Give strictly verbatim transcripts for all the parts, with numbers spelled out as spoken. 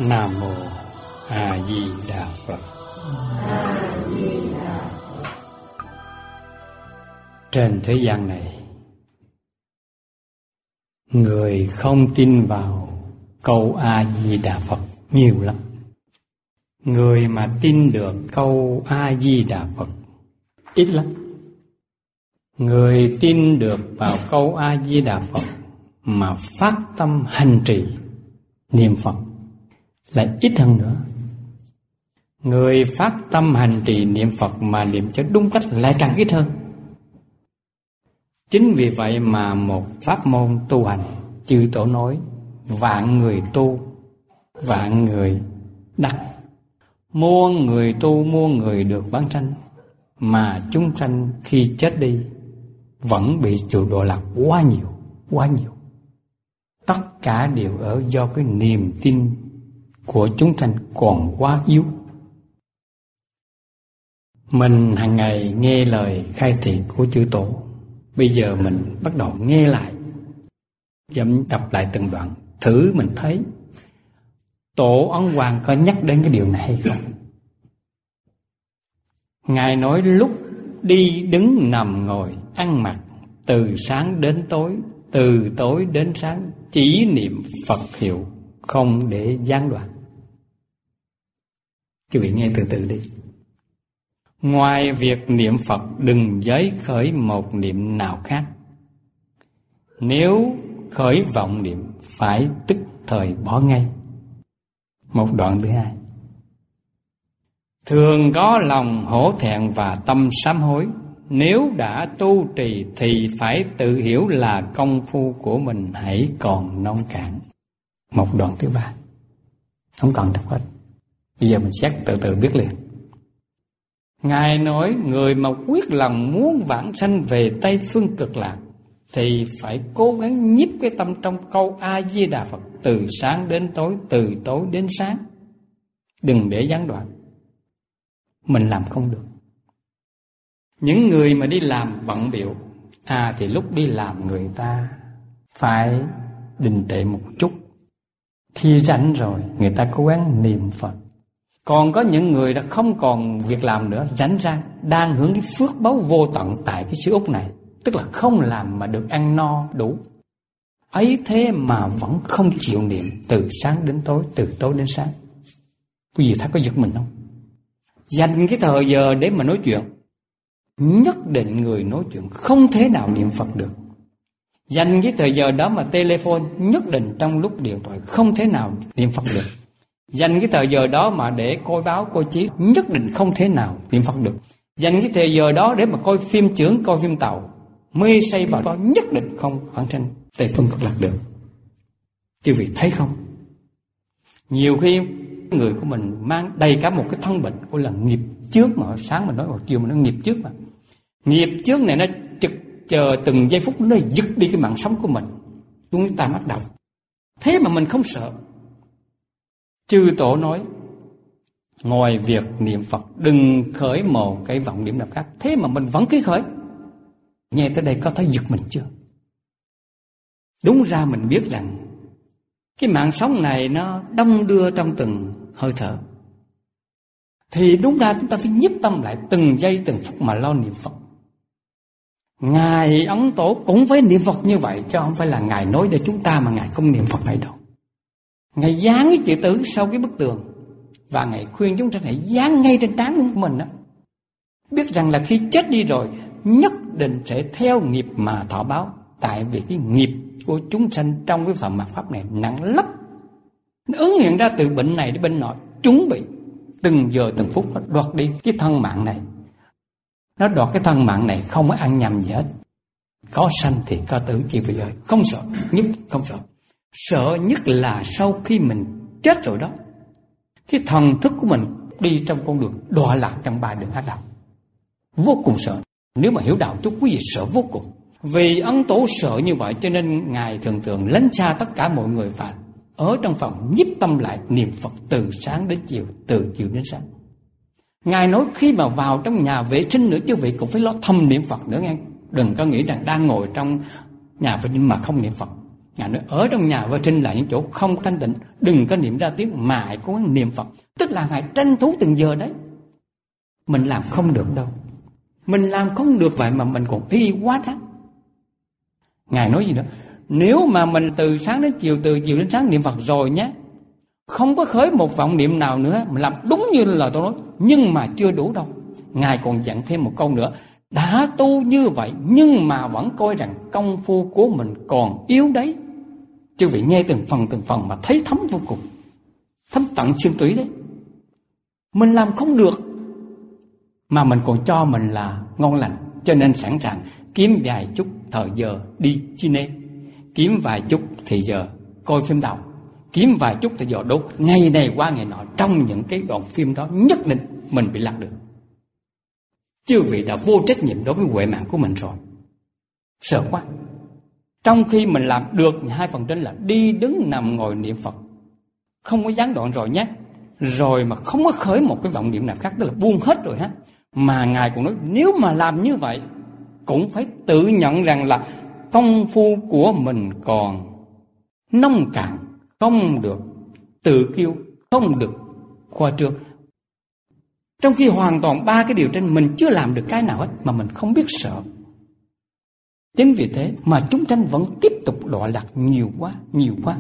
Nam Mô A Di Đà Phật. Trên thế gian này, người không tin vào câu A Di Đà Phật nhiều lắm. Người mà tin được câu A Di Đà Phật ít lắm. Người tin được vào câu A Di Đà Phật mà phát tâm hành trì niệm Phật lại ít hơn nữa. Người phát tâm hành trì niệm Phật mà niệm cho đúng cách lại càng ít hơn. Chính vì vậy mà một pháp môn tu hành, chư Tổ nói vạn người tu, vạn người đắc. Muôn người tu, muôn người được vãng sanh, mà chúng sanh khi chết đi vẫn bị chịu độ lạc quá nhiều, quá nhiều. Tất cả đều ở do cái niềm tin của chúng sanh còn quá yếu. Mình hàng ngày nghe lời khai thị của chư Tổ, bây giờ mình bắt đầu nghe lại, dẫm đọc lại từng đoạn, thử mình thấy Tổ Ấn Hoàng có nhắc đến cái điều này hay không. Ngài nói lúc đi đứng nằm ngồi ăn mặc, từ sáng đến tối, từ tối đến sáng, chỉ niệm Phật hiệu, không để gián đoạn. Quý vị nghe từ từ đi. Ngoài việc niệm Phật, đừng giới khởi một niệm nào khác. Nếu khởi vọng niệm, phải tức thời bỏ ngay. Một đoạn thứ hai. Thường có lòng hổ thẹn và tâm sám hối. Nếu đã tu trì thì phải tự hiểu là công phu của mình hãy còn nông cạn. Một đoạn thứ ba. Không cần đọc hết. Bây giờ mình xét từ từ biết liền. Ngài nói người mà quyết lòng muốn vãng sanh về Tây Phương Cực Lạc thì phải cố gắng nhiếp cái tâm trong câu A Di Đà Phật từ sáng đến tối, từ tối đến sáng. Đừng để gián đoạn. Mình làm không được. Những người mà đi làm bận bịu, à thì lúc đi làm người ta phải đình trệ một chút. Khi rảnh rồi người ta cố gắng niệm Phật. Còn có những người đã không còn việc làm nữa, rảnh ra đang hưởng cái phước báu vô tận tại cái xứ Úc này, tức là không làm mà được ăn no đủ. Ấy thế mà vẫn không chịu niệm từ sáng đến tối, từ tối đến sáng. Quý vị thấy có giật mình không? Dành cái thời giờ để mà nói chuyện, nhất định người nói chuyện không thể nào niệm Phật được. Dành cái thời giờ đó mà telephone, nhất định trong lúc điện thoại không thể nào niệm Phật được. Dành cái thời giờ đó mà để coi báo, coi chí, nhất định không thể nào niệm Phật được. Dành cái thời giờ đó để mà coi phim chưởng, coi phim tàu, mê say vào đó, nhất định không vãng sanh Tây Phương Cực Lạc được. Quý vị thấy không? Nhiều khi người của mình mang đầy cả một cái thân bệnh gọi là nghiệp trước, mà sáng mình nói, một chiều mình nói nghiệp trước mà. Nghiệp trước này nó trực chờ từng giây phút nó giật đi cái mạng sống của mình. Chúng ta bắt đầu. Thế mà mình không sợ. Chư Tổ nói ngoài việc niệm Phật đừng khởi một cái vọng niệm nào khác. Thế mà mình vẫn cứ khởi. Nghe tới đây có thấy giật mình chưa? Đúng ra mình biết rằng cái mạng sống này nó đong đưa trong từng hơi thở. Thì đúng ra chúng ta phải nhiếp tâm lại từng giây từng phút mà lo niệm Phật. Ngài Ấn Tổ cũng phải niệm Phật như vậy, chứ không phải là Ngài nói để chúng ta mà Ngài không niệm Phật này đâu. Ngài dán cái chữ tử sau cái bức tường, và Ngài khuyên chúng ta hãy dán ngay trên trán của mình đó. Biết rằng là khi chết đi rồi nhất định sẽ theo nghiệp mà thọ báo. Tại vì cái nghiệp của chúng sanh trong cái phạm mạt pháp này nặng lắm. Nó ứng hiện ra từ bệnh này đến bệnh nọ, chúng bị từng giờ từng phút nó đoạt đi cái thân mạng này. Nó đoạt cái thân mạng này không có ăn nhầm gì hết. Có sanh thì có tử, chị vị ơi. Không sợ, nhất không sợ. Sợ nhất là sau khi mình chết rồi đó, cái thần thức của mình đi trong con đường đọa lạc trong ba đường ác đạo. Vô cùng sợ. Nếu mà hiểu đạo chút quý vị sợ vô cùng. Vì Ấn Tổ sợ như vậy cho nên Ngài thường thường lánh xa tất cả mọi người và ở trong phòng nhiếp tâm lại niệm Phật từ sáng đến chiều, từ chiều đến sáng. Ngài nói khi mà vào trong nhà vệ sinh nữa chứ vị cũng phải lo thầm niệm Phật nữa nghe. Đừng có nghĩ rằng đang ngồi trong nhà vệ sinh mà không niệm Phật. Ngài nói ở trong nhà vệ sinh là những chỗ không thanh tịnh, đừng có niệm ra tiếng mà hãy cố gắng niệm Phật. Tức là Ngài tranh thủ từng giờ đấy. Mình làm không được đâu. Mình làm không được vậy mà mình còn y quá đó. Ngài nói gì nữa? Nếu mà mình từ sáng đến chiều, từ chiều đến sáng niệm Phật rồi nhé, không có khởi một vọng niệm nào nữa, mình làm đúng như lời tôi nói, nhưng mà chưa đủ đâu. Ngài còn dặn thêm một câu nữa. Đã tu như vậy nhưng mà vẫn coi rằng công phu của mình còn yếu đấy. Chứ vị nghe từng phần từng phần mà thấy thấm vô cùng, thấm tận xương tủy đấy. Mình làm không được mà mình còn cho mình là ngon lành, cho nên sẵn sàng kiếm vài chút thời giờ đi cine, kiếm vài chút thì giờ coi phim tàu, kiếm vài chút thì giờ đốt ngày này qua ngày nọ. Trong những cái đoạn phim đó nhất định mình bị lạc được. Chư vị đã vô trách nhiệm đối với huệ mạng của mình rồi. Sợ quá. Trong khi mình làm được hai phần trên là đi đứng nằm ngồi niệm Phật, không có gián đoạn rồi nhé, rồi mà không có khởi một cái vọng niệm nào khác, tức là buông hết rồi ha. Mà Ngài cũng nói nếu mà làm như vậy cũng phải tự nhận rằng là công phu của mình còn nông cạn, không được tự kiêu, không được khoa trương. Trong khi hoàn toàn ba cái điều trên mình chưa làm được cái nào hết mà mình không biết sợ. Chính vì thế mà chúng sanh vẫn tiếp tục đọa lạc nhiều quá, nhiều quá.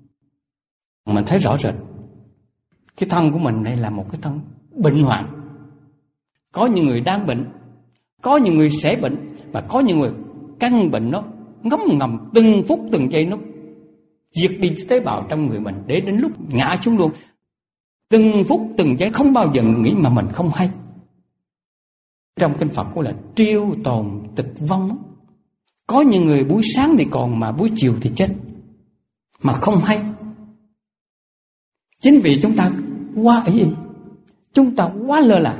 Mình thấy rõ rệt cái thân của mình này là một cái thân bệnh hoạn. Có những người đang bệnh, có những người sẽ bệnh, và có những người căn bệnh nó ngấm ngầm từng phút từng giây nó diệt đi tế bào trong người mình, để đến lúc ngã xuống luôn. Từng phút từng giây không bao giờ nghĩ mà mình không hay. Trong kinh Phật cũng là triêu tồn tịch vong. Có những người buổi sáng thì còn mà buổi chiều thì chết mà không hay. Chính vì chúng ta quá ý ý, chúng ta quá lơ là.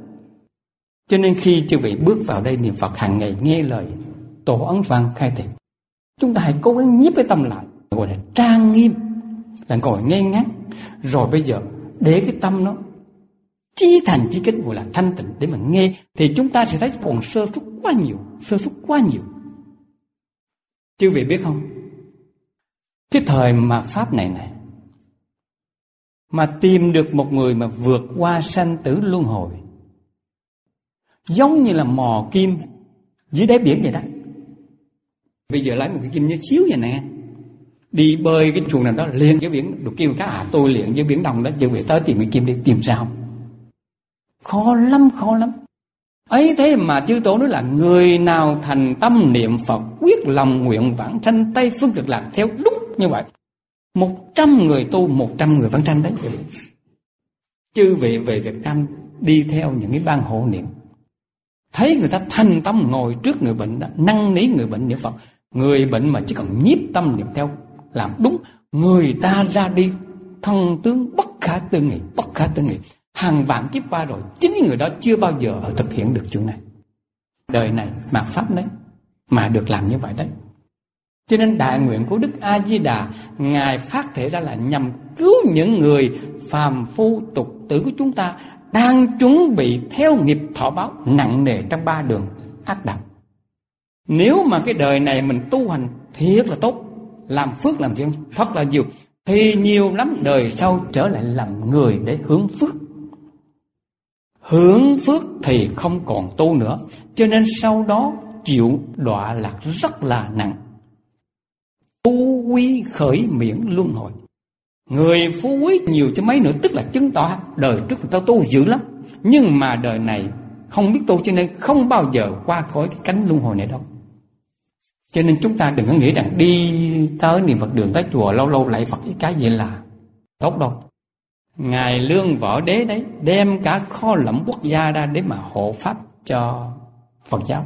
Cho nên khi chư vị bước vào đây niệm Phật hàng ngày, nghe lời Tổ Ấn Văn khai thị, chúng ta hãy cố gắng nhiếp cái tâm lại, gọi là trang nghiêm, là ngồi nghe ngắn. Rồi bây giờ để cái tâm nó chí thành chí kính, gọi là thanh tịnh để mà nghe, thì chúng ta sẽ thấy còn sơ suất quá nhiều, sơ suất quá nhiều. Chư vị biết không, cái thời mà Pháp này này, mà tìm được một người mà vượt qua sanh tử luân hồi, giống như là mò kim dưới đáy biển vậy đó. Bây giờ lấy một cái kim như xíu vậy nè, đi bơi cái chuồng nào đó liền dưới biển, được kêu cá à tôi liền dưới biển Đông đó, chư vị tới tìm cái kim đi, tìm sao? Khó lắm, khó lắm. Ấy thế mà chư Tổ nói là người nào thành tâm niệm Phật, quyết lòng nguyện vãng sanh Tây phương Cực Lạc theo đúng như vậy, một trăm người tu, một trăm người vãng sanh đấy. Chư vị về Việt Nam đi theo những cái ban hộ niệm, thấy người ta thành tâm ngồi trước người bệnh đó, năn nỉ người bệnh niệm Phật. Người bệnh mà chỉ cần nhiếp tâm niệm theo, làm đúng, người ta ra đi thân tướng bất khả tư nghị, bất khả tư nghị. Hàng vạn kiếp qua rồi, chính người đó chưa bao giờ thực hiện được chuyện này. Đời này mạt Pháp đấy mà được làm như vậy đấy. Cho nên đại nguyện của Đức A Di Đà, Ngài phát thể ra là nhằm cứu những người phàm phu tục tử của chúng ta đang chuẩn bị theo nghiệp thọ báo nặng nề trong ba đường ác độc. Nếu mà cái đời này mình tu hành thiệt là tốt, làm phước làm việc thật là nhiều, thì nhiều lắm đời sau trở lại làm người để hưởng phước. Hưởng phước thì không còn tu nữa, cho nên sau đó chịu đọa lạc rất là nặng. Phú quý khởi miễn luân hồi. Người phú quý nhiều chứ mấy nữa, tức là chứng tỏ đời trước người ta tu dữ lắm, nhưng mà đời này không biết tu, cho nên không bao giờ qua khỏi cái cánh luân hồi này đâu. Cho nên chúng ta đừng có nghĩ rằng đi tới niệm Phật đường, tới chùa lâu lâu lạy Phật cái gì là tốt đâu. Ngài Lương Võ Đế đấy đem cả kho lẫm quốc gia ra để mà hộ pháp cho Phật giáo.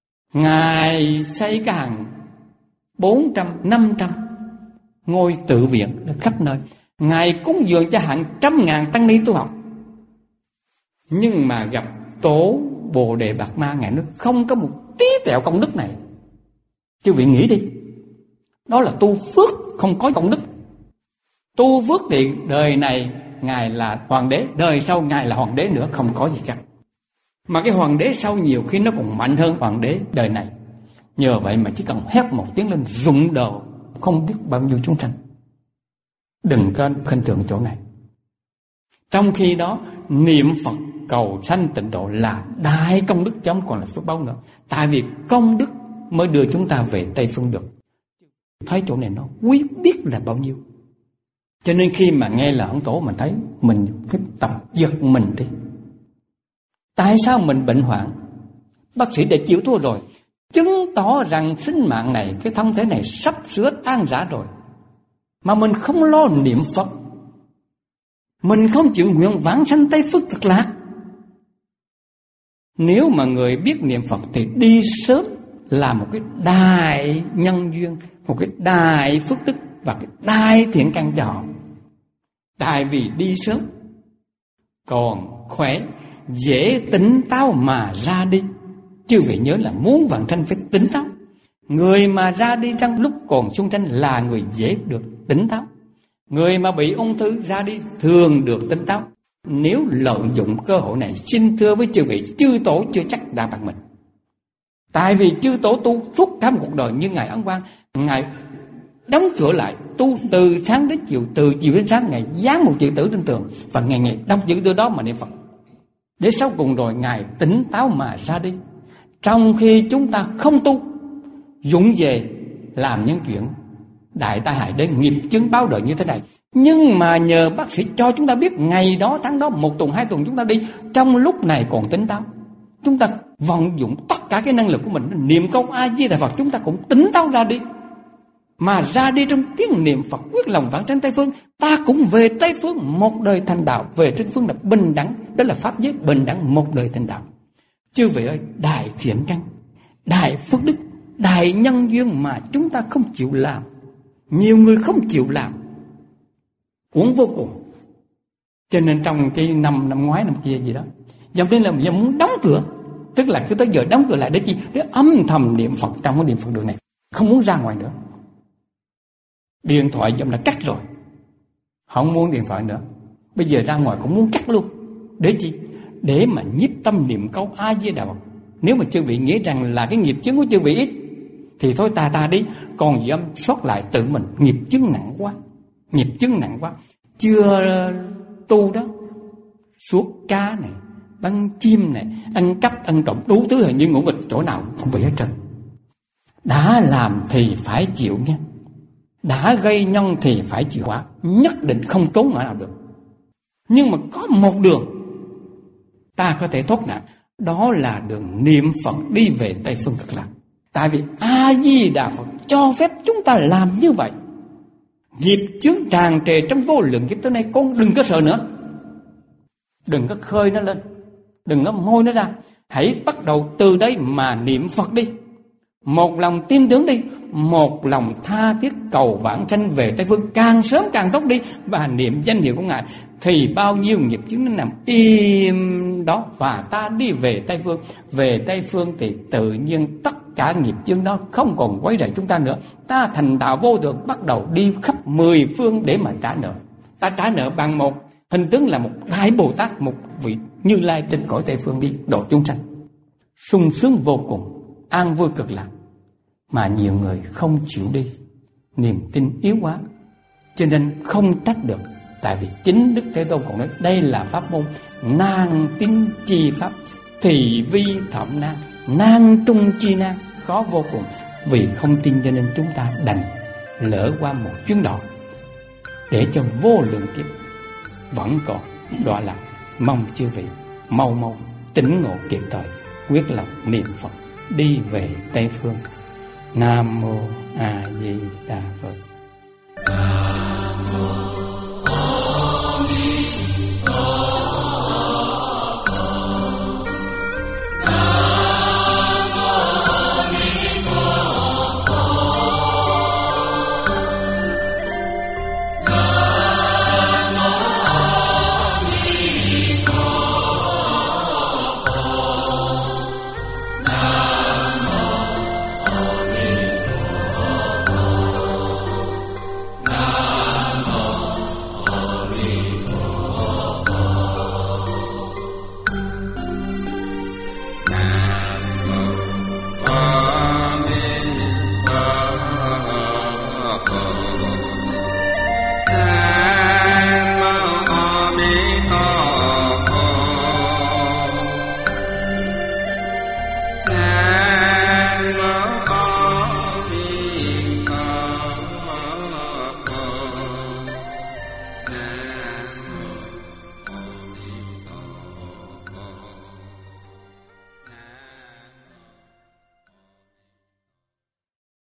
Ngài xây cái hàng bốn trăm, năm trăm ngôi tự viện khắp nơi. Ngài cúng dường cho hàng trăm ngàn tăng ni tu học. Nhưng mà gặp Tổ Bồ Đề Bạc Ma, Ngài nói không có một tí tẹo công đức này. Chư vị nghĩ đi, đó là tu phước, không có công đức. Tu phước thì đời này Ngài là hoàng đế, đời sau Ngài là hoàng đế nữa, không có gì cả. Mà cái hoàng đế sau nhiều khi nó còn mạnh hơn hoàng đế đời này. Nhờ vậy mà chỉ cần hét một tiếng lên rụng đồ không biết bao nhiêu chúng sanh. Đừng có khinh thường chỗ này. Trong khi đó niệm Phật cầu sanh tịnh độ là đại công đức, chứ không còn là phước báo nữa. Tại vì công đức mới đưa chúng ta về Tây Phương được. Thấy chỗ này nó quý biết là bao nhiêu. Cho nên khi mà nghe lời ông tổ, mình thấy mình phải tập giật mình đi. Tại sao mình bệnh hoạn? Bác sĩ đã chịu thua rồi, chứng tỏ rằng sinh mạng này, cái thân thể này sắp sửa tan rã rồi, mà mình không lo niệm Phật, mình không chịu nguyện vãng sanh Tây Phương Cực Lạc. Nếu mà người biết niệm Phật thì đi sớm là một cái đại nhân duyên, một cái đại phước đức và cái đại thiện căn cho họ. Tại vì đi sớm còn khỏe, dễ tỉnh táo mà ra đi. Chư vị nhớ là muốn vãng sanh phải tỉnh táo. Người mà ra đi trong lúc còn sung sanh là người dễ được tỉnh táo. Người mà bị ung thư ra đi thường được tỉnh táo. Nếu lợi dụng cơ hội này, xin thưa với chư vị, chư tổ chưa chắc đã bằng mình. Tại vì chư tổ tu suốt cả một cuộc đời như Ngài Ấn Quang, Ngài đóng cửa lại tu từ sáng đến chiều, từ chiều đến sáng, Ngài dán một chữ tử trên tường và ngày ngày đọc chữ tử đó mà niệm Phật. Để sau cùng rồi Ngài tỉnh táo mà ra đi. Trong khi chúng ta không tu, dũng về làm những chuyện đại tai hại đến nghiệp chướng báo đời như thế này. Nhưng mà nhờ bác sĩ cho chúng ta biết ngày đó, tháng đó, một tuần, hai tuần chúng ta đi, trong lúc này còn tỉnh táo, chúng ta vận dụng tất cả cái năng lực của mình, niệm câu A Di Đà Phật, chúng ta cũng tỉnh táo ra đi. Mà ra đi trong tiếng niệm Phật quyết lòng vãng sanh Tây Phương, ta cũng về Tây Phương một đời thành đạo, về trên phương là bình đẳng, đó là pháp giới bình đẳng một đời thành đạo. Chư vị ơi, đại thiện căn, đại phước đức, đại nhân duyên mà chúng ta không chịu làm. Nhiều người không chịu làm, uổng vô cùng. Cho nên trong cái năm năm ngoái năm kia gì đó, dòng nên là giờ muốn đóng cửa, tức là cứ tới giờ đóng cửa lại để chi? Để âm thầm niệm Phật trong cái niệm Phật đường này, không muốn ra ngoài nữa. Điện thoại dòng là cắt rồi, không muốn điện thoại nữa. Bây giờ ra ngoài cũng muốn cắt luôn. Để chi? Để mà nhiếp tâm niệm câu A Di Đà Phật. Nếu mà chư vị nghĩ rằng là cái nghiệp chướng của chư vị ít thì thôi ta ta đi, còn dám sót lại tự mình, nghiệp chướng nặng quá, nghiệp chướng nặng quá. Chưa tu đó, suốt cá này, bắn chim này, ăn cắp, ăn trộm, đủ thứ hình như ngủ nghịch chỗ nào không bị hết trơn. Đã làm thì phải chịu nha. Đã gây nhân thì phải chịu quả, nhất định không trốn ở nào được. Nhưng mà có một đường ta có thể thoát nạn, đó là đường niệm Phật đi về Tây Phương Cực Lạc. Tại vì A Di Đà Phật cho phép chúng ta làm như vậy. Nghiệp chướng tràn trề trong vô lượng kiếp tới nay, con đừng có sợ nữa, đừng có khơi nó lên, đừng có môi nó ra. Hãy bắt đầu từ đây mà niệm Phật đi, một lòng tin tưởng đi, một lòng tha thiết cầu vãng sanh về Tây Phương, càng sớm càng tốt đi. Và niệm danh hiệu của Ngài thì bao nhiêu nghiệp chướng nó nằm im đó, và ta đi về Tây Phương. Về Tây Phương thì tự nhiên tất cả nghiệp chướng đó không còn quấy rầy chúng ta nữa. Ta thành đạo vô thượng, bắt đầu đi khắp mười phương để mà trả nợ. Ta trả nợ bằng một hình tướng là một đại Bồ Tát, một vị Như Lai trên cõi Tây Phương đi độ chúng sanh, sung sướng vô cùng, an vui cực lạc. Mà nhiều người không chịu đi, niềm tin yếu quá, cho nên không trách được. Tại vì chính Đức Thế Tôn còn nói đây là pháp môn nan tín chi pháp, thì vi thẩm nan, nan trung chi nan, khó vô cùng. Vì không tin cho nên chúng ta đành lỡ qua một chuyến đò, để cho vô lượng kiếp vẫn còn đọa lạc. Mong chư vị mau mau tỉnh ngộ kịp thời, quyết lòng niệm Phật đi về Tây Phương. Nam mô A Di Đà Phật.